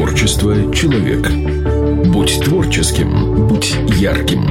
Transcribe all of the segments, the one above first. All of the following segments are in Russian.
Творчество человек. Будь творческим, будь ярким.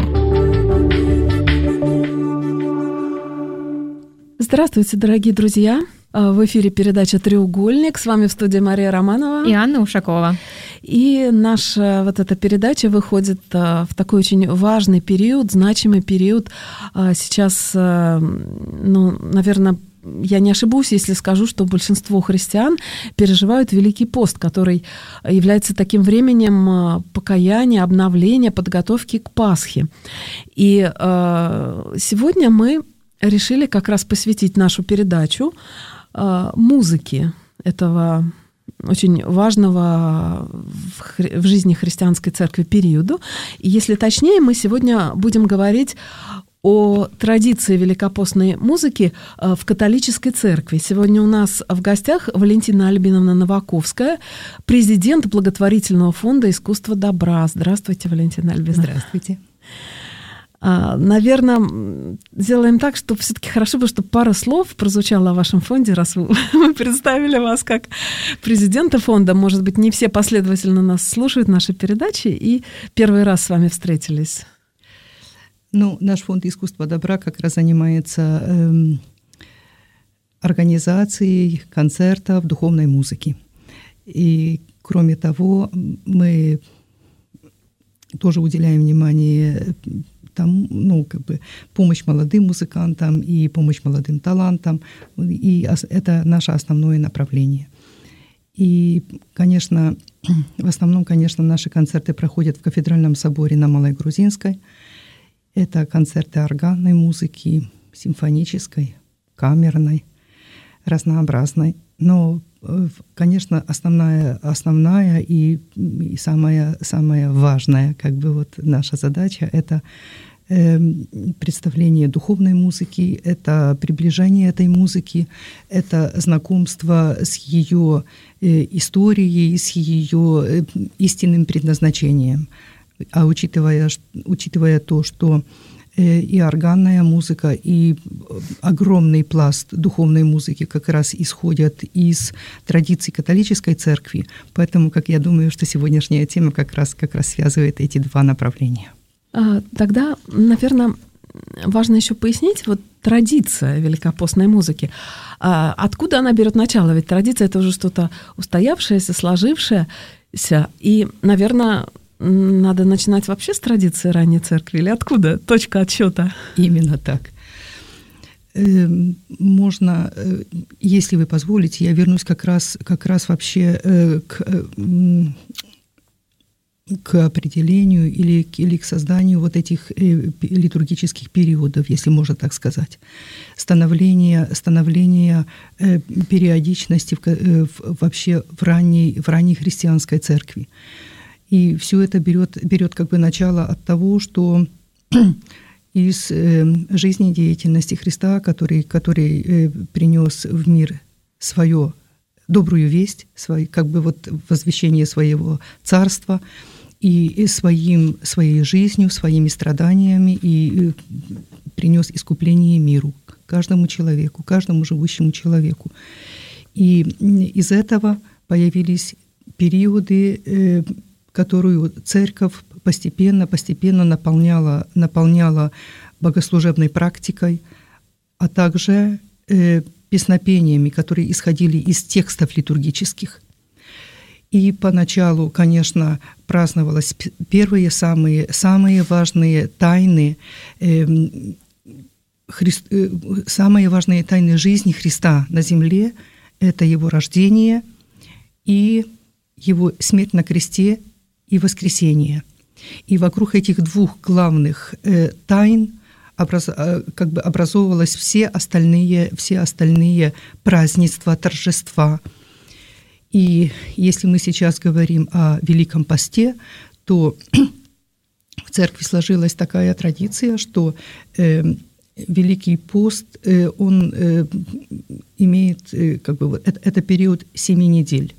Здравствуйте, дорогие друзья! В эфире передача «Треугольник». С вами в студии Мария Романова и Анна Ушакова. И наша вот эта передача выходит в такой очень важный период, значимый период. Сейчас, наверное, я не ошибусь, если скажу, что большинство христиан переживают Великий пост, который является таким временем покаяния, обновления, подготовки к Пасхе. И сегодня мы решили как раз посвятить нашу передачу музыке этого очень важного в жизни христианской церкви периоду. И если точнее, мы сегодня будем говорить о традиции великопостной музыки в католической церкви. Сегодня у нас в гостях Валентина Альбиновна Новаковская, президент благотворительного фонда «Искусство добра». Здравствуйте, Валентина Альбиновна. Здравствуйте. Наверное, сделаем так, что все-таки хорошо бы, чтобы пара слов прозвучало о вашем фонде, раз мы представили вас как президента фонда. Может быть, не все последовательно нас слушают, наши передачи, и первый раз с вами встретились. Наш фонд «Искусство добра» как раз занимается организацией концертов духовной музыки. И, кроме того, мы тоже уделяем внимание помощь молодым музыкантам и помощь молодым талантам. И это наше основное направление. И, конечно, в основном, наши концерты проходят в кафедральном соборе на Малой Грузинской. Это концерты органной музыки, симфонической, камерной, разнообразной. Но, конечно, основная и самая важная наша задача — это представление духовной музыки, это приближение этой музыки, это знакомство с ее историей, с ее истинным предназначением. А учитывая то, что и органная музыка, и огромный пласт духовной музыки как раз исходят из традиций католической церкви, поэтому, я думаю, что сегодняшняя тема как раз связывает эти два направления. Тогда, наверное, важно еще пояснить традиция великопостной музыки. Откуда она берет начало? Ведь традиция — это уже что-то устоявшееся, сложившееся. И, наверное, надо начинать вообще с традиции ранней церкви? Или откуда точка отсчета? Именно так. Можно, если вы позволите, я вернусь как раз вообще к определению или к созданию этих литургических периодов, если можно так сказать. Становление периодичности вообще в ранней христианской церкви. И все это берет начало от того, что из жизнедеятельности Христа, который принес в мир свою добрую весть, возвещение своего царства, и своей жизнью, своими страданиями, и принес искупление миру, каждому человеку, каждому живущему человеку. И из этого появились периоды, которую церковь постепенно наполняла богослужебной практикой, а также песнопениями, которые исходили из текстов литургических. И поначалу, конечно, праздновалось первые самые важные тайны, самые важные тайны жизни Христа на земле — это Его рождение и Его смерть на кресте и воскресение. И вокруг этих двух главных тайн образовывались все остальные празднества, торжества. И если мы сейчас говорим о Великом посте, то в церкви сложилась такая традиция, что Великий пост, он имеет, это период 7 недель.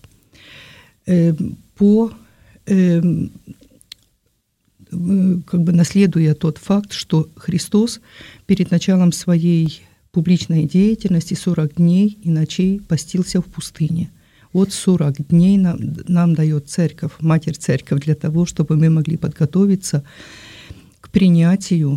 Наследуя тот факт, что Христос перед началом своей публичной деятельности 40 дней и ночей постился в пустыне. Вот 40 дней нам дает Церковь, Матерь Церковь, для того, чтобы мы могли подготовиться к принятию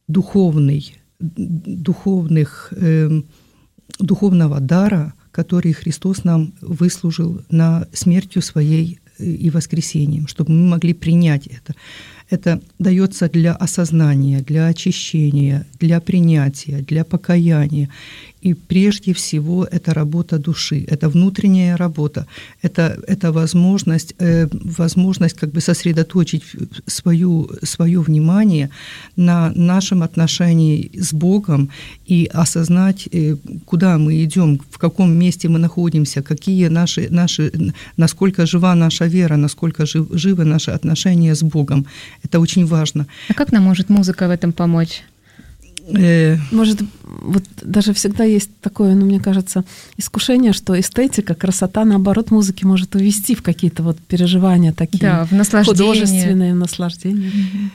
духовного дара, который Христос нам выслужил на смертью Своей и воскресением, чтобы мы могли принять это. Это дается для осознания, для очищения, для принятия, для покаяния. И прежде всего это работа души, это внутренняя работа, это возможность как бы сосредоточить свое внимание на нашем отношении с Богом и осознать, куда мы идем, в каком месте мы находимся, какие насколько жива наша вера, насколько живы наши отношения с Богом. Это очень важно. А как нам может музыка в этом помочь? Может, вот даже всегда есть такое, мне кажется, искушение, что эстетика, красота, наоборот, музыки может увести в какие-то вот переживания такие, да, в наслаждение. Художественные, в наслаждение.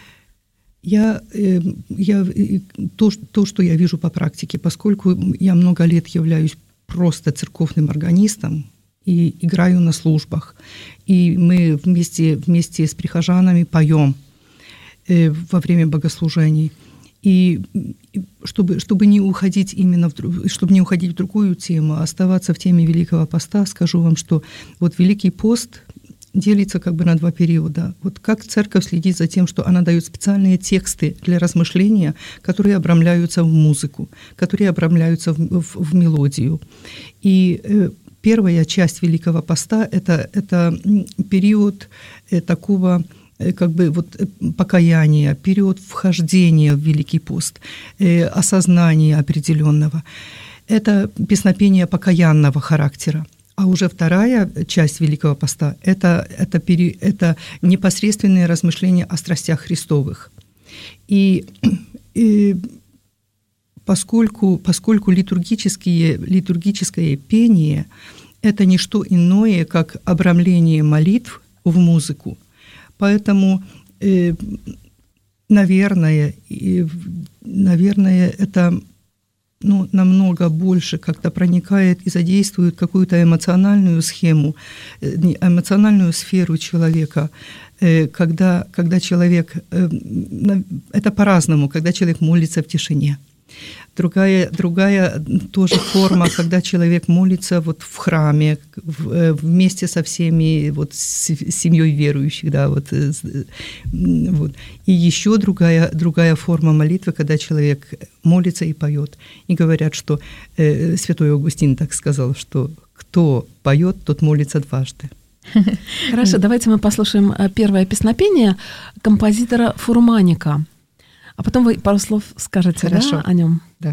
То, что я вижу по практике, поскольку я много лет являюсь просто церковным органистом и играю на службах, и мы вместе с прихожанами поем во время богослужений. И чтобы не уходить чтобы не уходить в другую тему, а оставаться в теме Великого Поста, скажу вам, что вот Великий пост делится как бы на 2 периода. Вот как Церковь следит за тем, что она дает специальные тексты для размышления, которые обрамляются в музыку, которые обрамляются в мелодию. И первая часть Великого Поста – это период такого как бы вот покаяния, период вхождения в Великий пост, осознания определенного. Это песнопение покаянного характера. А уже вторая часть Великого поста – это непосредственные размышления о страстях Христовых. И поскольку литургическое пение – это не что иное, как обрамление молитв в музыку, поэтому, наверное, это намного больше как-то проникает и задействует какую-то эмоциональную схему, эмоциональную сферу человека, когда человек, это по-разному, когда человек молится в тишине. Другая тоже форма, когда человек молится вот в храме вместе со всеми, вот с семьей верующих, да, вот. И еще другая форма молитвы, когда человек молится и поет. И говорят, что святой Августин так сказал, что кто поет, тот молится дважды. Хорошо, давайте мы послушаем первое песнопение композитора Фурманика. А потом вы пару слов скажете, да, о нем. Да.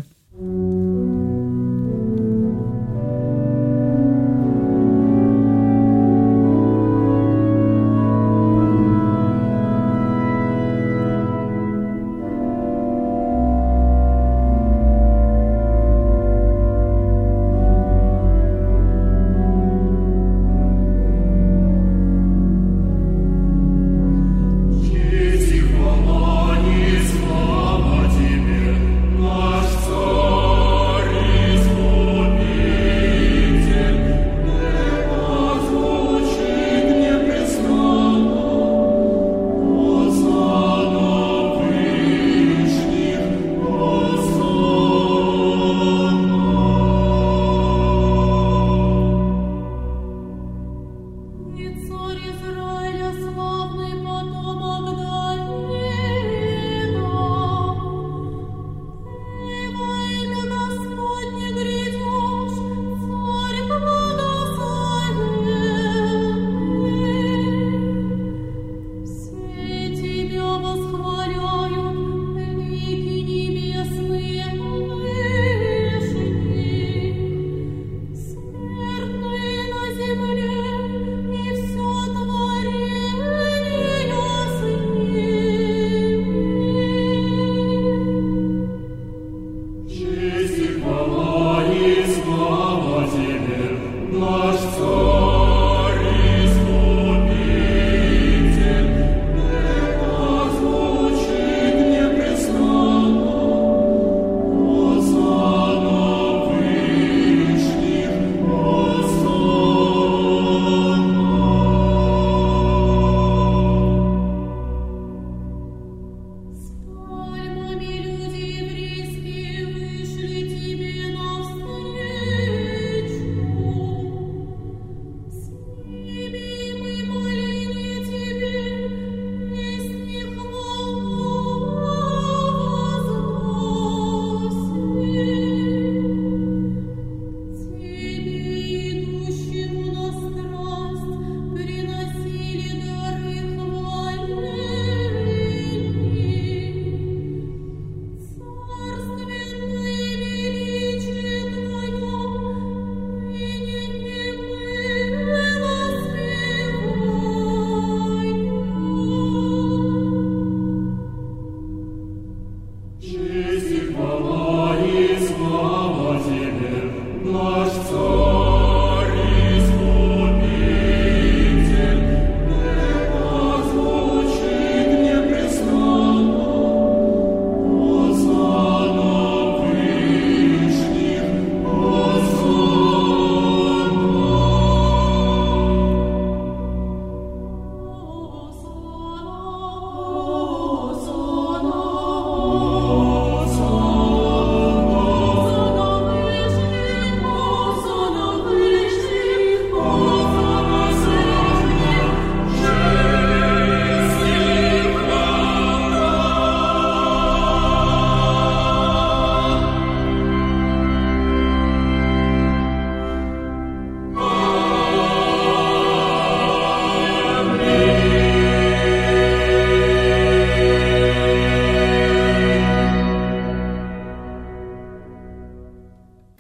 Слава тебе, наш царь!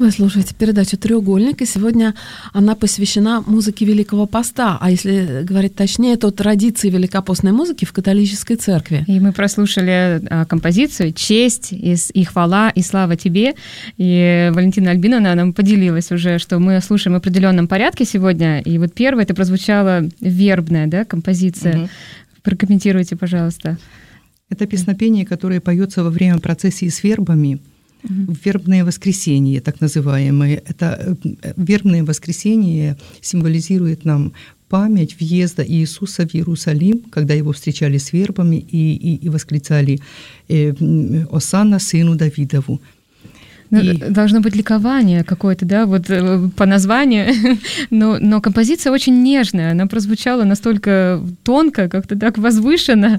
Вы слушаете передачу «Треугольник», и сегодня она посвящена музыке Великого Поста, а если говорить точнее, то традиции великопостной музыки в католической церкви. И мы прослушали композицию «Честь» и «Хвала» и «Слава тебе». И Валентина Альбиновна нам поделилась уже, что мы слушаем в определенном порядке сегодня. И вот первая это прозвучала вербная, да, композиция. Угу. Прокомментируйте, пожалуйста. Это песнопение, которое поется во время процессии с вербами. Вербное воскресенье, так называемое. Это вербное воскресенье символизирует нам память въезда Иисуса в Иерусалим, когда его встречали с вербами и восклицали «Осанна сыну Давидову». Должно быть ликование какое-то, да, вот по названию, но композиция очень нежная, она прозвучала настолько тонко, как-то так возвышенно.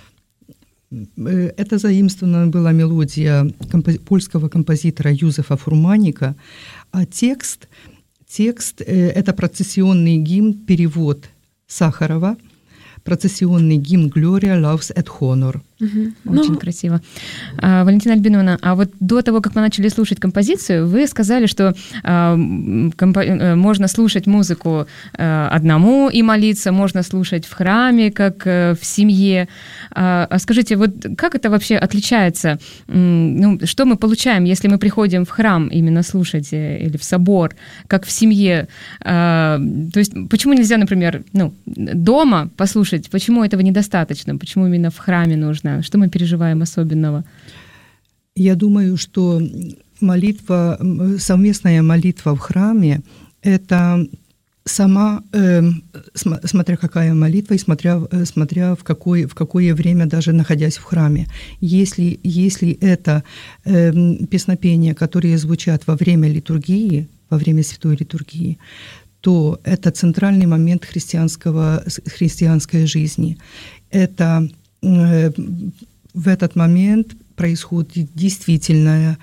Это заимствована была мелодия польского композитора Юзефа Фурманика, а текст – это процессионный гимн, перевод Сахарова, процессионный гимн «Gloria loves et honor». Очень красиво. Валентина Альбиновна, а вот до того, как мы начали слушать композицию, вы сказали, что можно слушать музыку одному и молиться, можно слушать в храме, как в семье. А скажите, вот как это вообще отличается? Ну, что мы получаем, если мы приходим в храм именно слушать или в собор, как в семье? То есть почему нельзя, например, дома послушать? Почему этого недостаточно? Почему именно в храме нужно? Что мы переживаем особенного? Я думаю, что совместная молитва в храме – это сама, смотря какая молитва и смотря в какое время даже находясь в храме. Если это песнопения, которые звучат во время литургии, во время святой литургии, то это центральный момент христианской жизни. Это в этот момент происходит действительная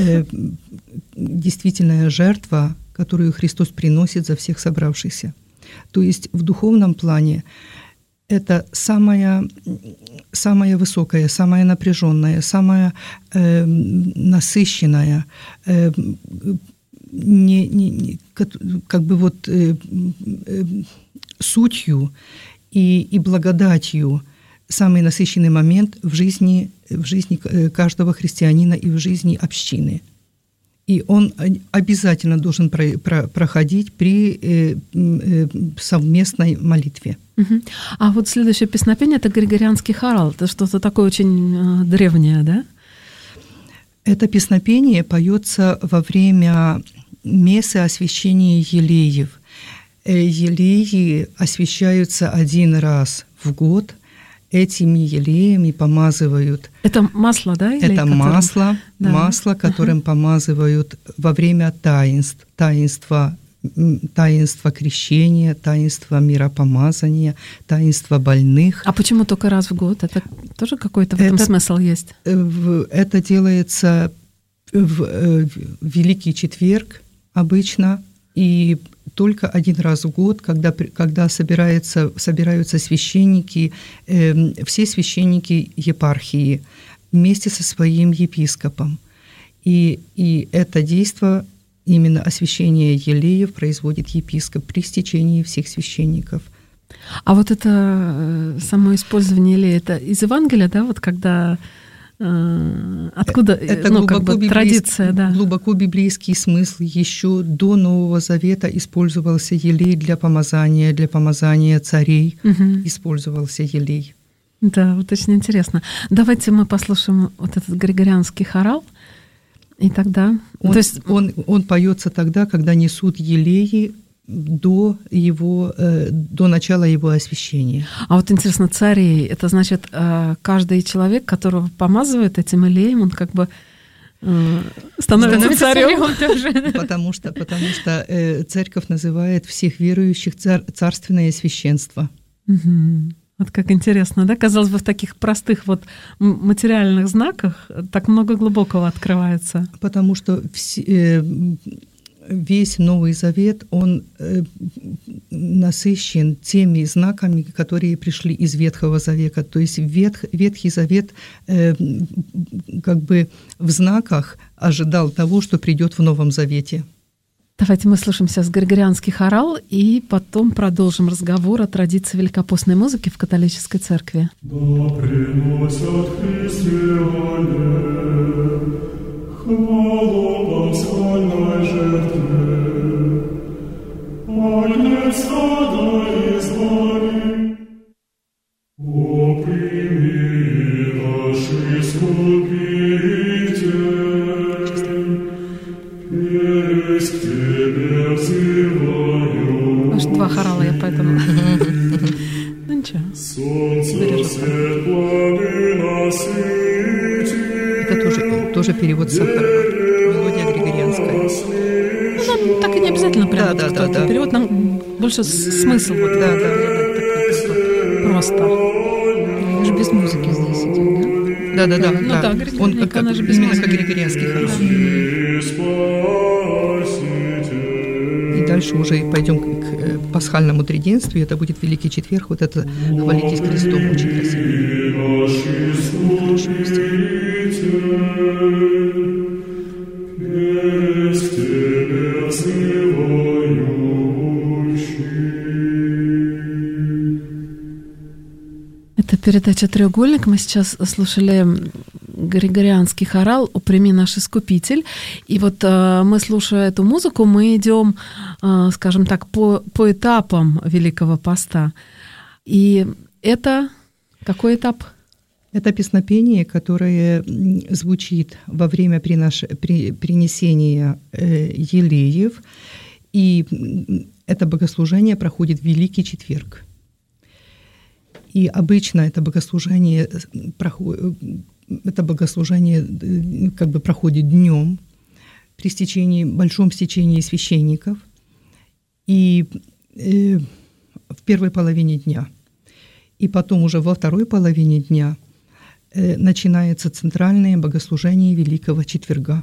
жертва, которую Христос приносит за всех собравшихся. То есть в духовном плане это самая высокая, самая напряженная, самая насыщенная, сутью и благодатью самый насыщенный момент в жизни каждого христианина и в жизни общины. И он обязательно должен проходить при совместной молитве. А вот следующее песнопение – это Григорианский хорал. Это что-то такое очень древнее, да? Это песнопение поется во время мессы освящения елеев. Елеи освящаются один раз в год. Этими елеями помазывают. Это масло, да? Это масло, которым помазывают во время таинства крещения, таинства миропомазания, таинства больных. А почему только раз в год? Это тоже какой-то в этом смысл есть? Это делается в Великий Четверг обычно, и только один раз в год, когда собираются священники, все священники епархии вместе со своим епископом. И это действо, именно освящение елеев, производит епископ при стечении всех священников. А вот это само использование елея, это из Евангелия, да, вот когда... Откуда традиция, да? Глубоко библейский смысл. Еще до Нового Завета использовался елей для помазания царей. Использовался елей. Да, вот очень интересно. Давайте мы послушаем вот этот григорианский хорал, и тогда... Он поется тогда, когда несут елеи до начала его освящения. А вот интересно, царей, это значит, каждый человек, которого помазывают этим елеем, он как бы становится царем тоже. Потому что церковь называет всех верующих царственное священство. Вот как интересно, да? Казалось бы, в таких простых вот материальных знаках так много глубокого открывается. Потому что весь Новый Завет, он насыщен теми знаками, которые пришли из Ветхого Завета. То есть Ветхий Завет как бы в знаках ожидал того, что придет в Новом Завете. Давайте мы слушаем сейчас григорианский хорал и потом продолжим разговор о традиции великопостной музыки в католической церкви. Да приносят христиане хвалу пасхальной жертвы, агнец стада избави. О, прими наши искупитель, песнь к тебе взываю. Аж два хорала я поэтому. Ну ничего. Это тоже перевод с автора. Мелодия григорианская. Ну, нам так и не обязательно прямо да. перевод, нам больше смысл вот просто. Он же без музыки здесь идет, да? Да. Ну да, Он она же без именно музыки. как григорианский хорал. И дальше уже пойдем к пасхальному треденствию. Это будет Великий Четверг. Вот это «Хвалитесь Христом» очень красиво. Это передача «Треугольник». Мы сейчас слушали григорианский хорал «О, прими наш Искупитель». И вот мы, слушая эту музыку, мы идем, скажем так, по этапам Великого Поста. И это какой этап? Это песнопение, которое звучит во время принесения елеев. И это богослужение проходит в Великий Четверг. И обычно это богослужение как бы проходит днем при большом стечении священников и в первой половине дня. И потом уже во второй половине дня начинается центральное богослужение Великого Четверга,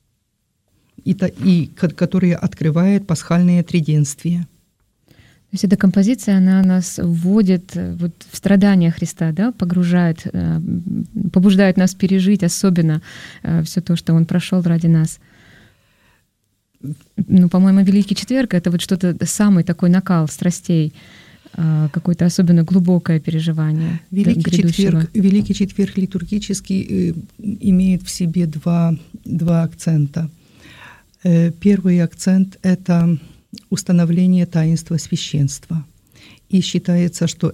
которое открывает пасхальное треденствие. То есть эта композиция, она нас вводит вот в страдания Христа, да, погружает, побуждает нас пережить особенно все то, что Он прошел ради нас. Ну, по-моему, Великий Четверг — это вот что-то, самый такой накал страстей, какое-то особенно глубокое переживание грядущего. Великий Четверг литургически имеет в себе два акцента. Первый акцент — это установление таинства священства. И считается, что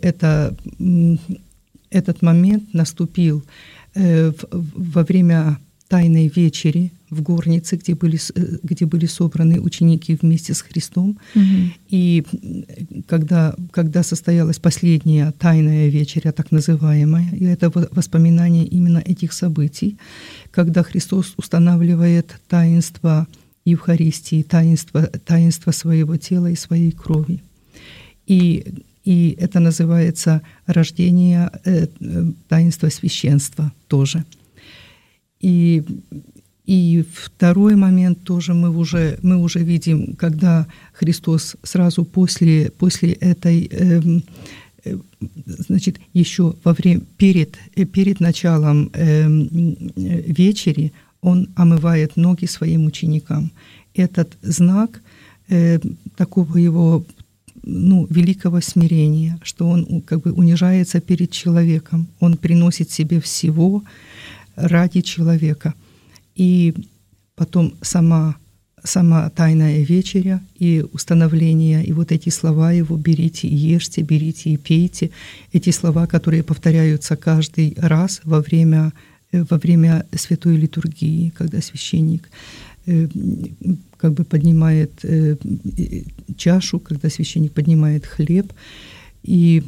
этот момент наступил во время Тайной вечери в горнице, где были собраны ученики вместе с Христом. Mm-hmm. И когда состоялась последняя Тайная вечеря, так называемая, и это воспоминание именно этих событий, когда Христос устанавливает таинство Евхаристии, таинство своего тела и своей крови. И это называется рождение таинства священства тоже. И второй момент тоже мы уже видим, когда Христос сразу после этой, значит, еще перед началом вечери Он омывает ноги своим ученикам. Этот знак такого его великого смирения, что он как бы унижается перед человеком, он приносит себе всего ради человека. И потом сама Тайная вечеря и установление, и вот эти слова его «берите и ешьте, берите и пейте», эти слова, которые повторяются каждый раз во время святой литургии, когда священник как бы поднимает чашу, когда священник поднимает хлеб. И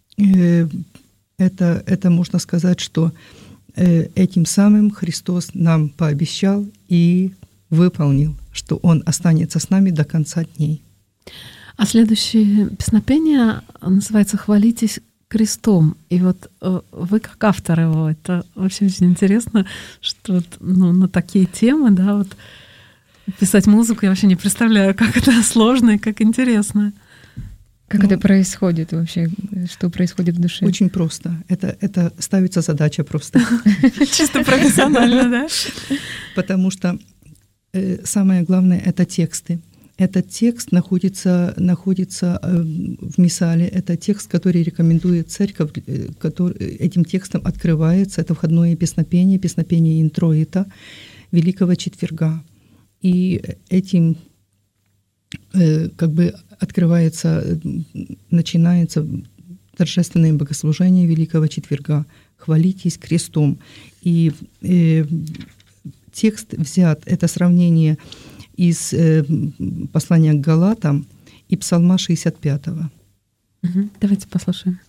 это можно сказать, что этим самым Христос нам пообещал и выполнил, что Он останется с нами до конца дней. А следующее песнопение называется «Хвалитесь крестом». И вот вы как автор его, это вообще очень интересно, что на такие темы, да, вот писать музыку, я вообще не представляю, как это сложно и как интересно. Как это происходит вообще? Что происходит в душе? Очень просто. Это ставится задача просто. Чисто профессионально, да? Потому что самое главное — это тексты. Этот текст находится в Миссале. Это текст, который рекомендует церковь, который этим текстом открывается. Это входное песнопение интроита Великого Четверга. И этим как бы начинается торжественное богослужение Великого Четверга. «Хвалитесь крестом». И текст взят, это сравнение из послания к Галатам и Псалма 65-го. Давайте послушаем.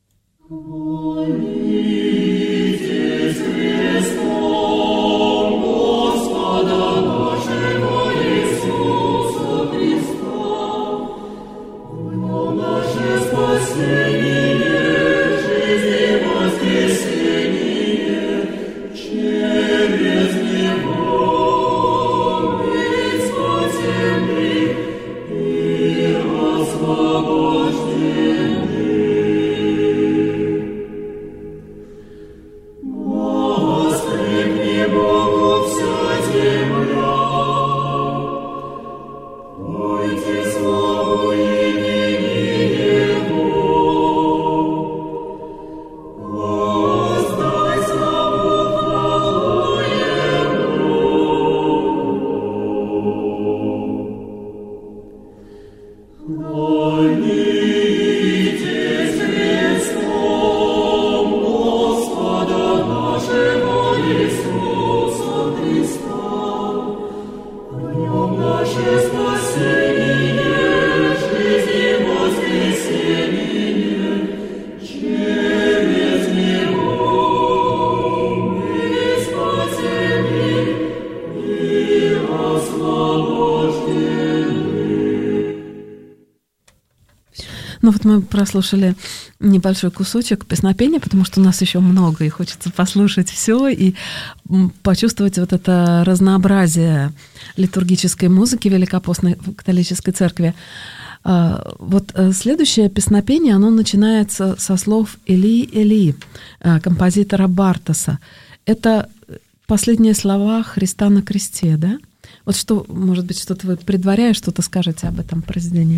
Ну вот мы прослушали небольшой кусочек песнопения, потому что у нас еще много, и хочется послушать все и почувствовать вот это разнообразие литургической музыки Великопостной католической церкви. Вот следующее песнопение, оно начинается со слов «Эли, Эли», композитора Бартоса. Это последние слова Христа на кресте, да? Вот что, может быть, что-то вы предваряя, что-то скажете об этом произведении?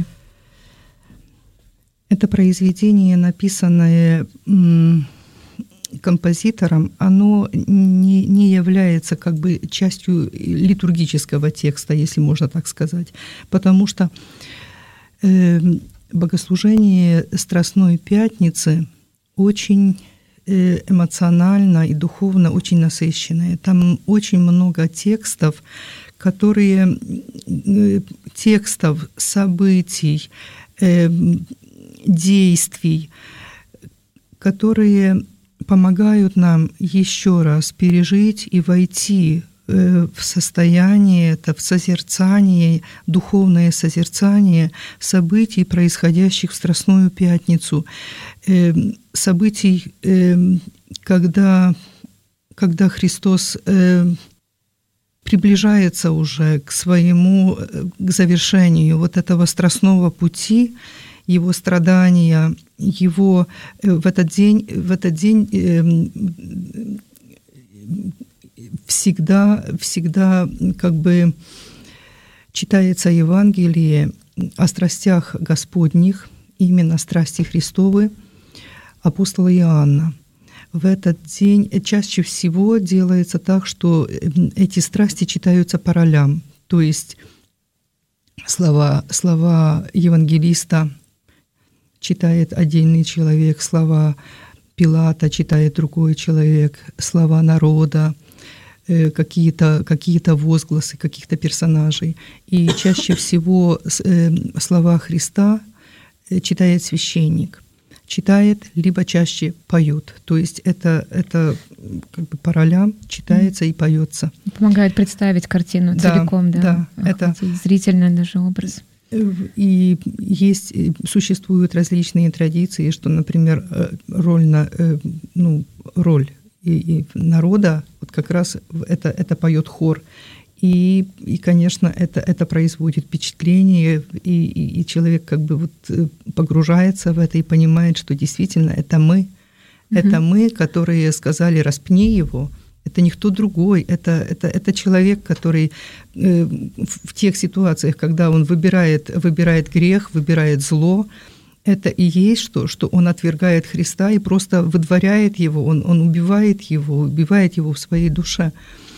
Это произведение, написанное композитором, оно не является как бы частью литургического текста, если можно так сказать, потому что богослужение Страстной Пятницы очень эмоционально и духовно очень насыщенное. Там очень много текстов, событий, действий, которые помогают нам еще раз пережить и войти в состояние, это в созерцание, духовное созерцание событий, происходящих в Страстную Пятницу, событий, когда Христос приближается уже к завершению вот этого страстного пути, его страдания, его в этот день всегда как бы читается Евангелие о страстях Господних, именно страсти Христовы, апостола Иоанна. В этот день чаще всего делается так, что эти страсти читаются по ролям, то есть слова евангелиста читает отдельный человек, слова Пилата читает другой человек, слова народа, какие-то возгласы каких-то персонажей. И чаще всего слова Христа читает священник. Читает, либо чаще поет. То есть это как бы по ролям читается и поется. Помогает представить картину целиком, да? Да, это зрительный даже образ. И существуют различные традиции, что, например, роль и народа, вот как раз это поет хор, И конечно, это производит впечатление, и человек как бы вот погружается в это и понимает, что действительно это мы. Это мы, которые сказали «распни его». Это никто другой, это человек, который в тех ситуациях, когда он выбирает грех, выбирает зло, это и есть что он отвергает Христа и просто выдворяет его, он убивает его в своей душе.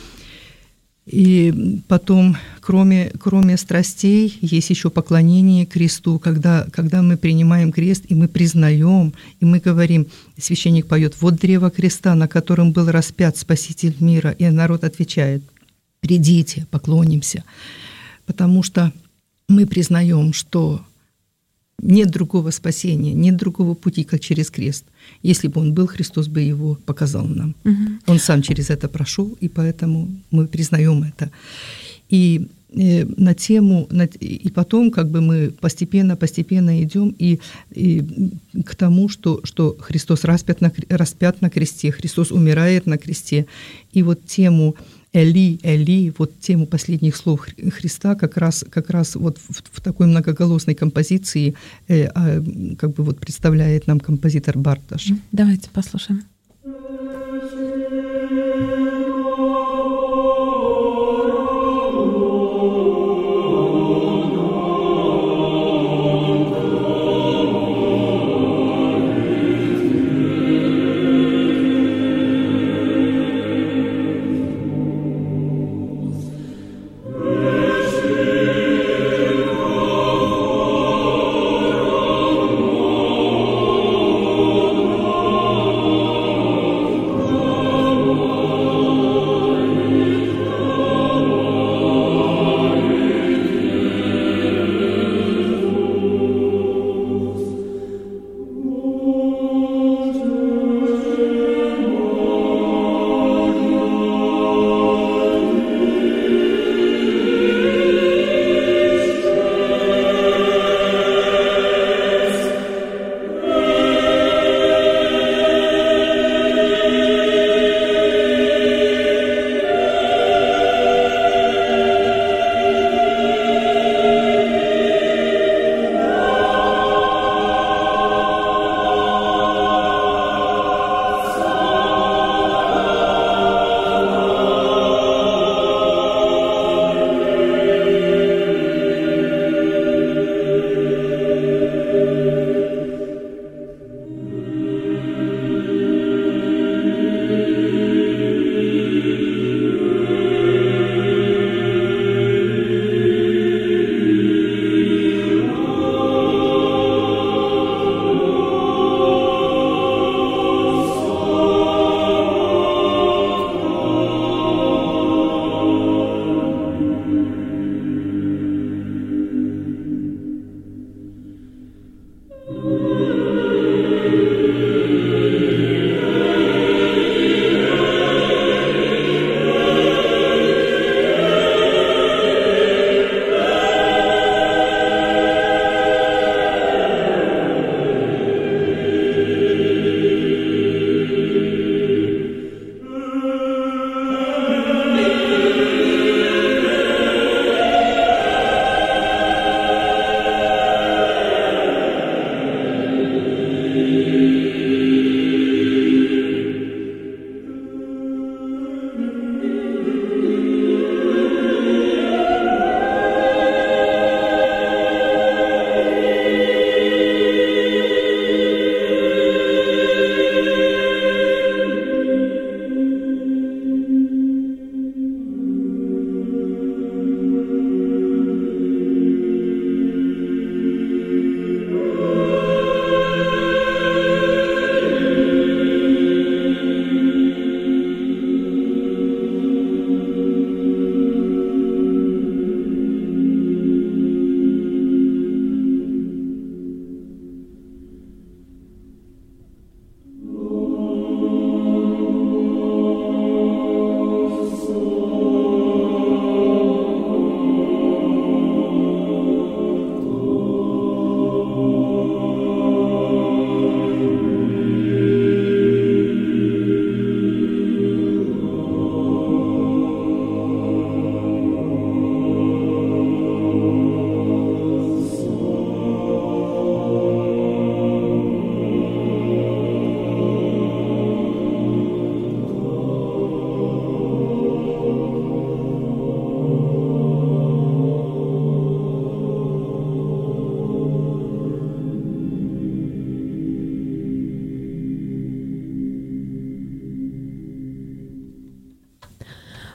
И потом, кроме страстей, есть еще поклонение кресту, когда мы принимаем крест, и мы признаем, и мы говорим, священник поет, вот древо креста, на котором был распят Спаситель мира, и народ отвечает, придите, поклонимся, потому что мы признаем, что нет другого спасения, нет другого пути, как через крест. Если бы он был, Христос бы его показал нам. Он сам через это прошел, и поэтому мы признаем это. И на тему, и потом как бы мы постепенно идем и к тому, что Христос распят на кресте, Христос умирает на кресте. И вот тему Эли, Эли, вот тему последних слов Христа как раз вот в такой многоголосной композиции как бы вот представляет нам композитор Бартош. Давайте послушаем. Oh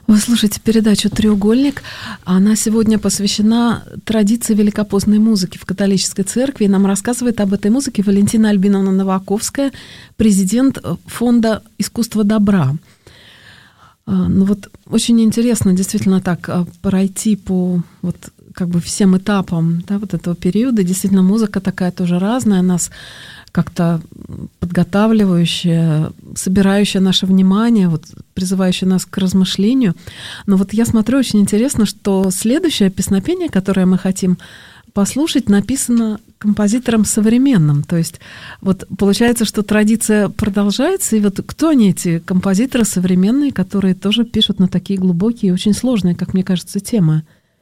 Вы слушаете передачу «Треугольник». Она сегодня посвящена традиции великопостной музыки в католической церкви. И нам рассказывает об этой музыке Валентина Альбиновна Новаковская, президент фонда «Искусство добра». Ну вот очень интересно действительно так пройти по вот как бы всем этапам, да, вот этого периода. Действительно, музыка такая тоже разная, нас как-то подготавливающая, собирающая наше внимание, вот, призывающая нас к размышлению. Но вот я смотрю, очень интересно, что следующее песнопение, которое мы хотим послушать, написано композитором современным. То есть вот получается, что традиция продолжается, и вот кто они, эти композиторы современные, которые тоже пишут на такие глубокие и очень сложные, как мне кажется, темы?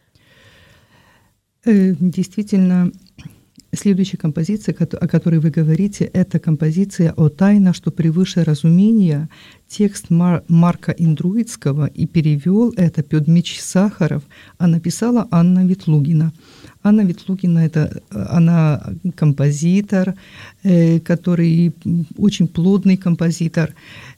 Действительно, следующая композиция, о которой вы говорите, это композиция «О тайна, что превыше разумения». Текст Марка Индруицкого, и перевел это Петр Дмитриевич Сахаров, а написала Анна Ветлугина. Анна Ветлугина она композитор, который очень плодный композитор.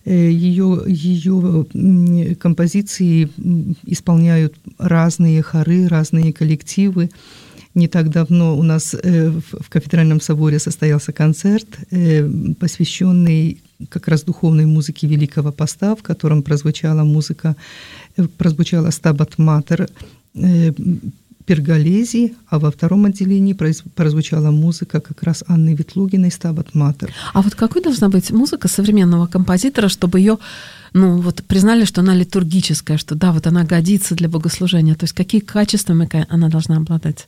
Ее композиции исполняют разные хоры, разные коллективы. Не так давно у нас в Кафедральном соборе состоялся концерт, посвященный как раз духовной музыке Великого Поста, в котором прозвучала «Стабат Матер» Перголези, а во втором отделении прозвучала музыка как раз Анны Ветлугиной «Стабат Матер». А вот какой должна быть музыка современного композитора, чтобы ее признали, что она литургическая, что да, вот она годится для богослужения? То есть какие качествами она должна обладать?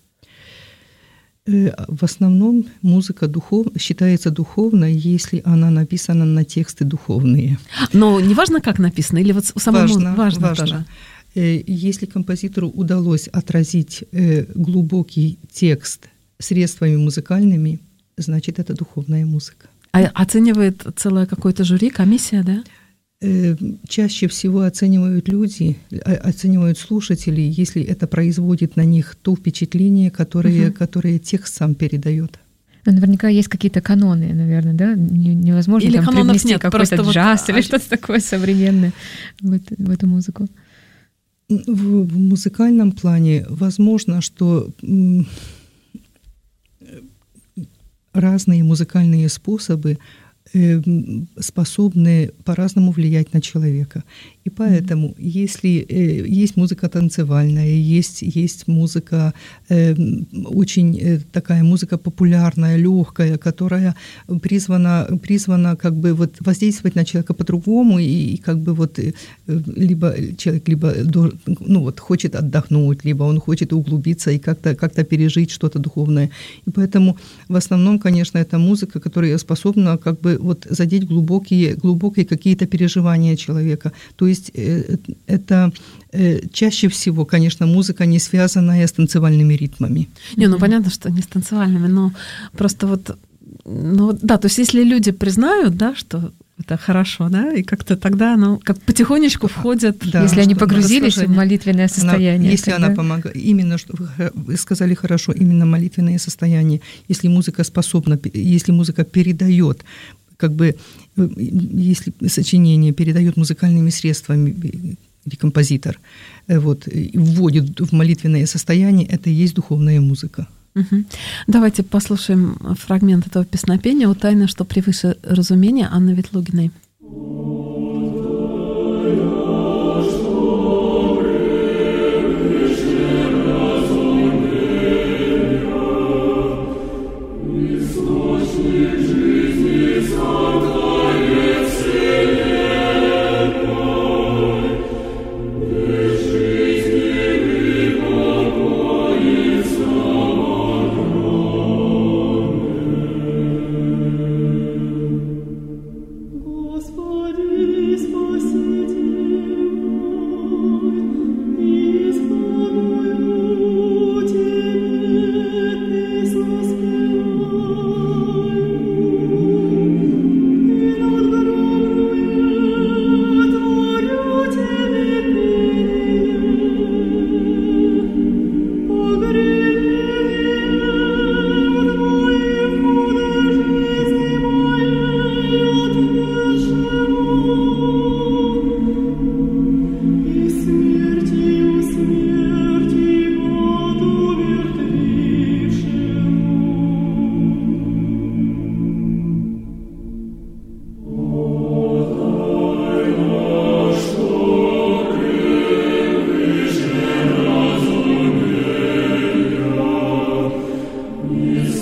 В основном музыка считается духовной, если она написана на тексты духовные. Но не важно, как написано, или вот самому важно тоже? Если композитору удалось отразить глубокий текст средствами музыкальными, значит, это духовная музыка. А оценивает целое какое-то жюри, комиссия, да? Чаще всего оценивают люди, оценивают слушатели, если это производит на них то впечатление, которое текст сам передает. Наверняка есть какие-то каноны, наверное, да? Невозможно или там привнести нет, какой-то джаз или что-то такое современное в эту музыку. В музыкальном плане возможно, что разные музыкальные способы способны по-разному влиять на человека. И поэтому, если есть музыка танцевальная, есть музыка, очень такая музыка популярная, легкая, которая призвана как бы вот воздействовать на человека по-другому, и как бы вот либо человек хочет отдохнуть, либо он хочет углубиться и как-то пережить что-то духовное. И поэтому в основном, конечно, это музыка, которая способна как бы вот задеть глубокие какие-то переживания человека. То есть это чаще всего, конечно, музыка, не связанная с танцевальными ритмами. Понятно, что не с танцевальными, но просто вот, да, то есть если люди признают, да, что это хорошо, да, и как-то тогда оно как потихонечку входит. Да, если они погрузились в молитвенное состояние. Если она помогает, именно, что вы сказали хорошо, именно молитвенное состояние, если музыка передает, как бы, если сочинение передает музыкальными средствами, или композитор вводит в молитвенное состояние, это и есть духовная музыка. Угу. Давайте послушаем фрагмент этого песнопения «О тайна, что превыше разумения» Анны Ветлугиной. Господи,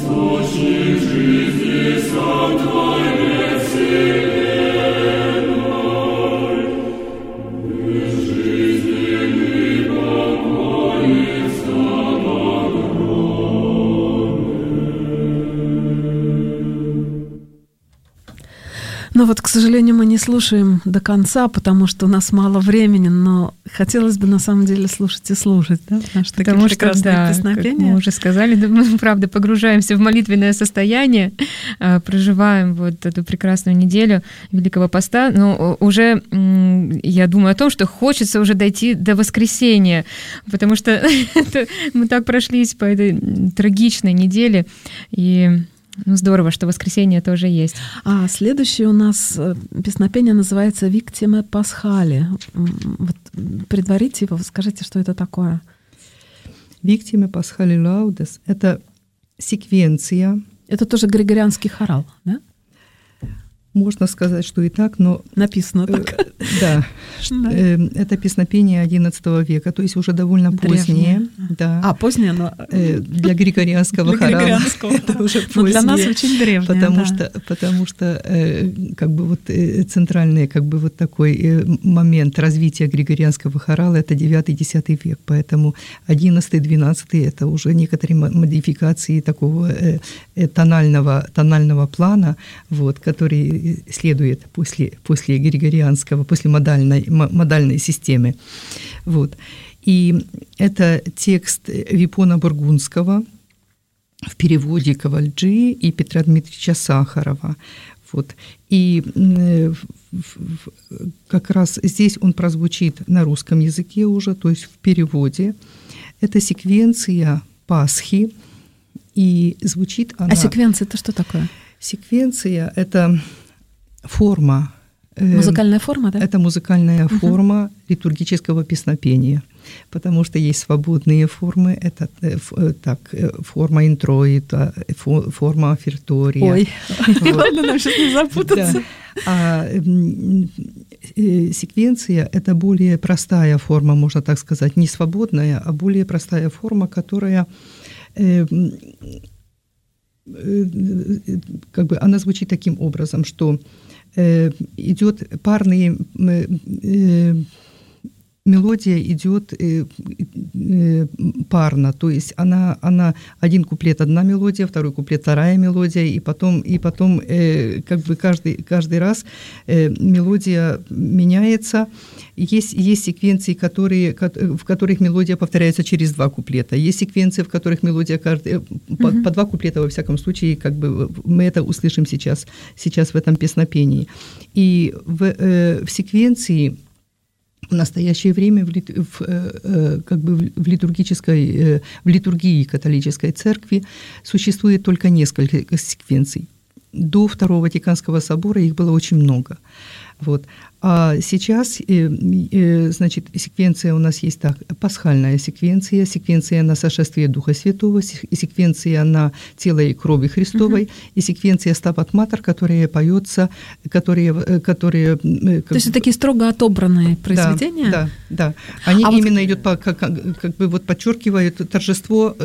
Но вот, к сожалению, мы не слушаем до конца, потому что у нас мало времени, но хотелось бы на самом деле слушать и слушать, да? Потому что, да, как мы уже сказали, да, мы, правда, погружаемся в молитвенное состояние, проживаем вот эту прекрасную неделю Великого Поста, но уже я думаю о том, что хочется уже дойти до воскресения, потому что мы так прошлись по этой трагичной неделе, и здорово, что воскресенье тоже есть. А следующее у нас песнопение называется «Victime Paschale». Вот предварите его, скажите, что это такое. «Victime Paschale Laudes» — это секвенция. Это тоже григорианский хорал, да? Можно сказать, что и так, но... Написано так. Да. Это песнопение XI века, то есть уже довольно позднее. Да. Позднее, но... Для григорианского хорала это уже позднее. Но для нас очень древнее. Потому что как бы вот центральный как бы вот такой момент развития григорианского хорала — это IX-X век, поэтому XI-XII — это уже некоторые модификации такого тонального плана, вот, который следует после григорианского, после модальной системы. Вот. И это текст Випона Бургундского в переводе Кавальджи и Петра Дмитриевича Сахарова. Вот. И как раз здесь он прозвучит на русском языке уже, то есть в переводе. Это секвенция Пасхи, и звучит она... А секвенция — это что такое? Секвенция — это форма. Музыкальная форма, да? Это музыкальная форма литургического песнопения, потому что есть свободные формы, это форма интроита, форма офертория. Ой, ладно, нам сейчас не запутаться. А секвенция — это более простая форма, можно так сказать, не свободная, а более простая форма, которая... как бы она звучит таким образом, что идет парные мелодия идет парно, то есть она один куплет одна мелодия, второй куплет вторая мелодия, и потом как бы каждый раз мелодия меняется. Есть секвенции, в которых мелодия повторяется через два куплета. Есть секвенции, в которых мелодия по два куплета, во всяком случае, как бы мы это услышим сейчас в этом песнопении. И в секвенции в настоящее время в литургии католической церкви существует только несколько секвенций. До Второго Ватиканского собора их было очень много. Вот. А сейчас, значит, секвенция у нас есть так: пасхальная секвенция на сошествие Духа Святого, секвенция на тело и крови Христовой, и секвенция Стапат Матер, которая поется, которые... То есть это такие строго отобранные произведения? Да. Они именно идут, как бы вот подчеркивают торжество,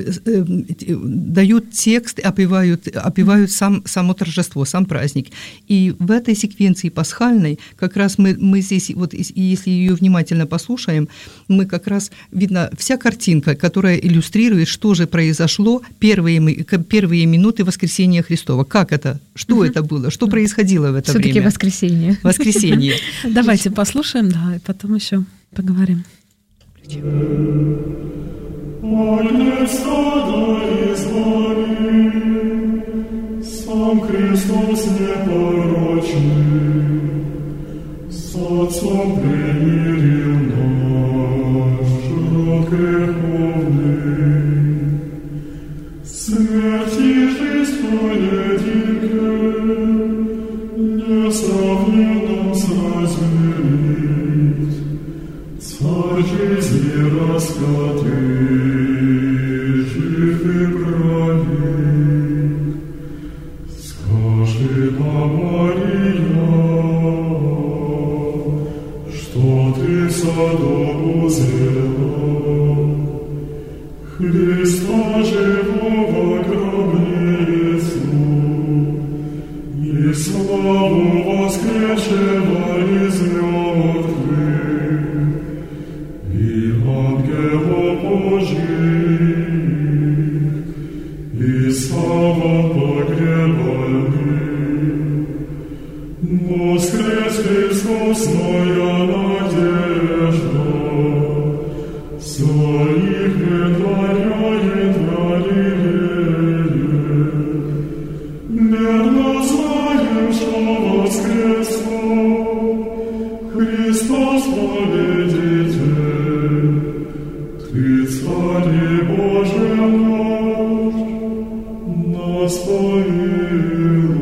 дают текст, опевают само торжество, сам праздник. И в этой секвенции пасхальной как раз мы здесь, вот если ее внимательно послушаем, мы как раз, видно, вся картинка, которая иллюстрирует, что же произошло первые минуты воскресения Христова. Как это? Что это было? Что происходило в это время? Всё-таки воскресенье. Воскресенье. Давайте послушаем, да, и потом еще поговорим. Сам Христос непорочный, с Отцом примирил наш род греховный. Смерть и жизнь поединке несравненно сразделит. Царь жизни распятый, жив и правит. Скажи нам, Мария, что ты в саду узрела Христа живого гробницы. погребальный. Воскрес Христос, моя надежда, своих ветваряет Галилея. Верно знаем, что воскресал Христос победитель. Ты, Царь Божий наш, нас помилуй.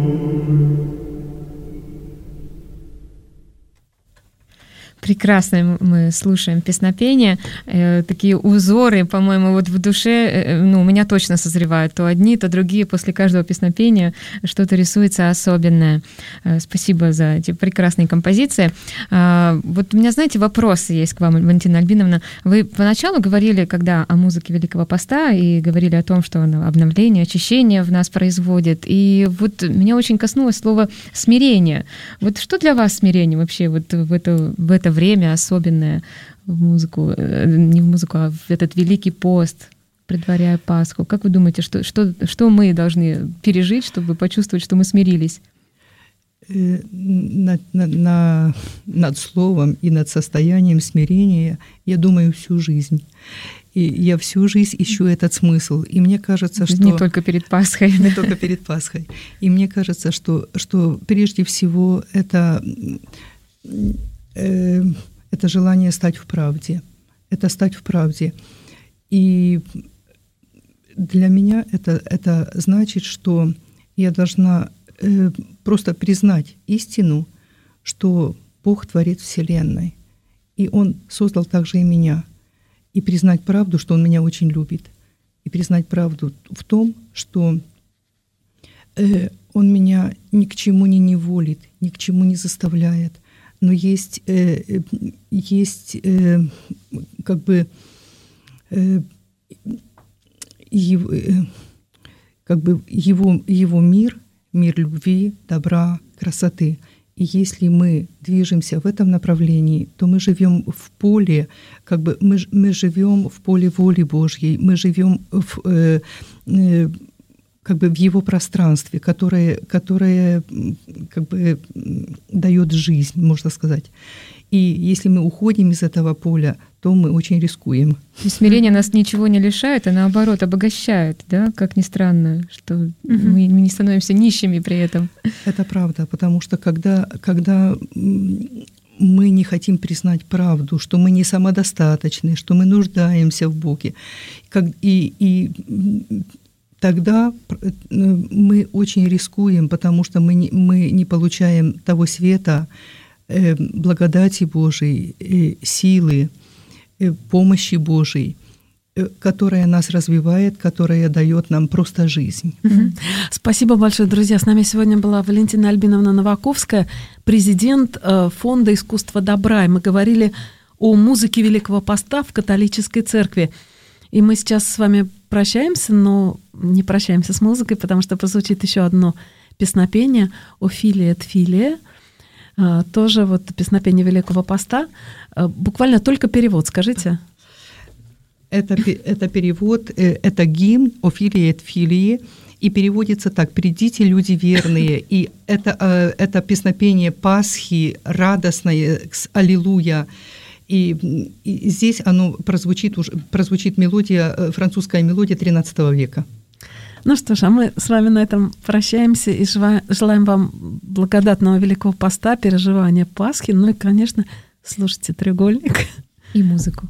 Прекрасно мы слушаем песнопения, такие узоры, по-моему, вот в душе, у меня точно созревают то одни, то другие, после каждого песнопения что-то рисуется особенное. Спасибо за эти прекрасные композиции. Вот у меня, знаете, вопросы есть к вам, Валентина Альбиновна. Вы поначалу говорили, когда о музыке Великого Поста, и говорили о том, что она обновление, очищение в нас производит, и вот меня очень коснулось слово «смирение». Вот что для вас смирение вообще вот в это время особенное в музыку, не в музыку, а в этот Великий пост, предваряя Пасху? Как вы думаете, что мы должны пережить, чтобы почувствовать, что мы смирились? Над словом и над состоянием смирения я думаю всю жизнь. И я всю жизнь ищу этот смысл. И мне кажется, что... Не только перед Пасхой. Не только перед Пасхой. И мне кажется, что прежде всего это желание стать в правде. Это стать в правде. И для меня это значит, что я должна просто признать истину, что Бог творит Вселенной. И Он создал также и меня. И признать правду, что Он меня очень любит. И признать правду в том, что Он меня ни к чему не неволит, ни к чему не заставляет. Но есть как бы его мир любви, добра, красоты. И если мы движемся в этом направлении, то мы живем в поле, мы живем в поле воли Божьей, мы живем в его пространстве, которое дает жизнь, можно сказать. И если мы уходим из этого поля, то мы очень рискуем. И смирение нас ничего не лишает, а наоборот обогащает, да, как ни странно, что мы не становимся нищими при этом. Это правда, потому что когда мы не хотим признать правду, что мы не самодостаточны, что мы нуждаемся в Боге, и тогда мы очень рискуем, потому что мы не получаем того света, благодати Божией, силы, помощи Божией, которая нас развивает, которая дает нам просто жизнь. Спасибо большое, друзья. С нами сегодня была Валентина Альбиновна Новаковская, президент Фонда искусства добра. И мы говорили о музыке Великого Поста в католической церкви. И мы сейчас с вами прощаемся, но не прощаемся с музыкой, потому что прозвучит еще одно песнопение «Офилия et Филия». Тоже вот песнопение Великого Поста. Буквально только перевод, скажите. Это перевод, это гимн «Офилия et Филия», и переводится так: «Придите, люди верные». И это песнопение Пасхи, радостное, «Аллилуйя». И здесь оно прозвучит мелодия, французская мелодия XIII века. Ну что ж, а мы с вами на этом прощаемся и желаем вам благодатного Великого Поста, переживания Пасхи, ну и, конечно, слушайте «Треугольник» и музыку.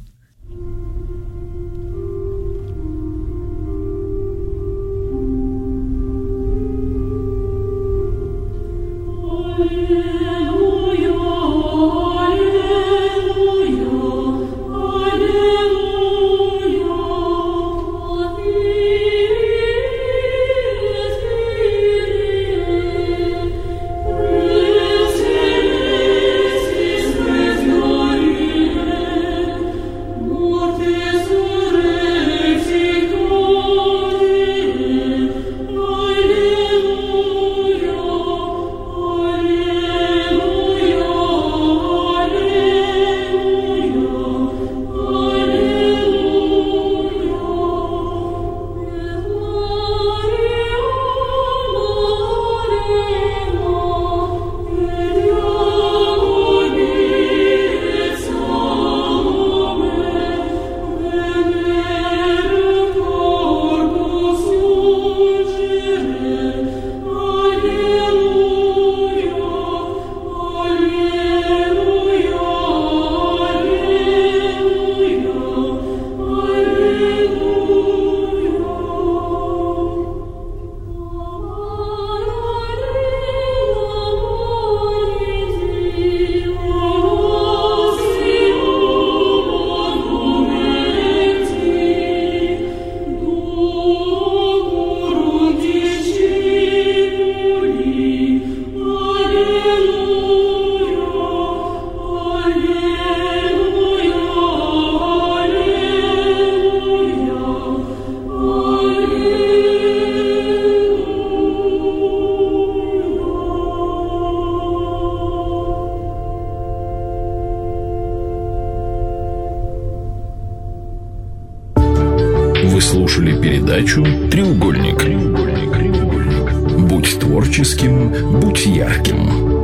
передачу «Треугольник». Будь творческим, будь ярким.